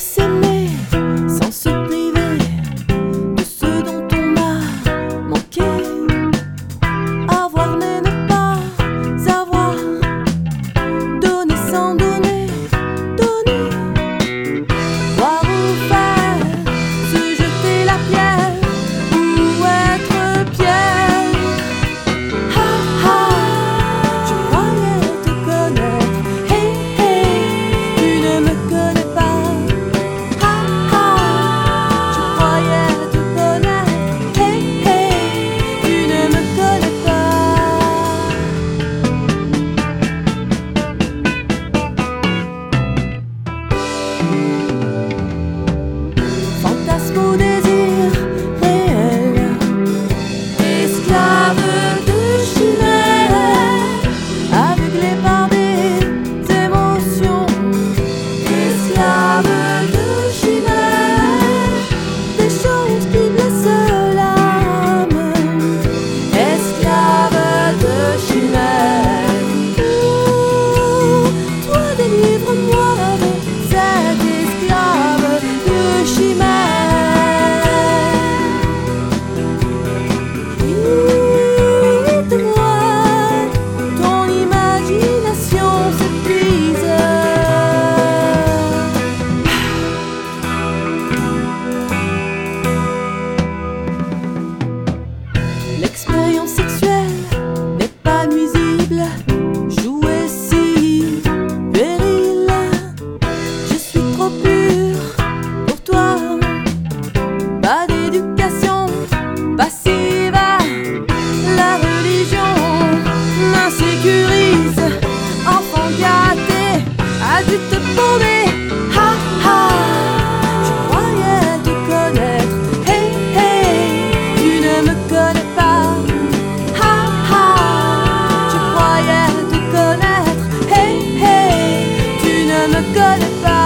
s'aimer sans se priver de ce dont on a manqué. Avoir mais ne pas avoir, donner sans donner, donner. Voir ou faire, se jeter la pierre ou être pierre. Ha ha, tu croyais te connaître, hey hey, tu ne me connais pas. Ha ha, tu croyais te connaître, hey hey, tu ne me connais pas. Fantasme au désir réel, esclave de chimère, aveuglé par des émotions, esclave de chimère, des choses qui blessent l'âme, esclave de chimère. Ouh, toi délivre-moi de cet esclave de chimère. Quitte-moi, ton imagination s'épuise. L'expérience sexuelle n'est pas nuisible, jouer si péril. Je suis trop pure pour toi, pas d'éducation passive. La religion m'insécurise, enfant gâté, adulte paumé. Ha ha, tu croyais te connaître, hey hey, tu ne me connais pas. Ha ha, tu croyais te connaître, hey hey, tu ne me connais pas.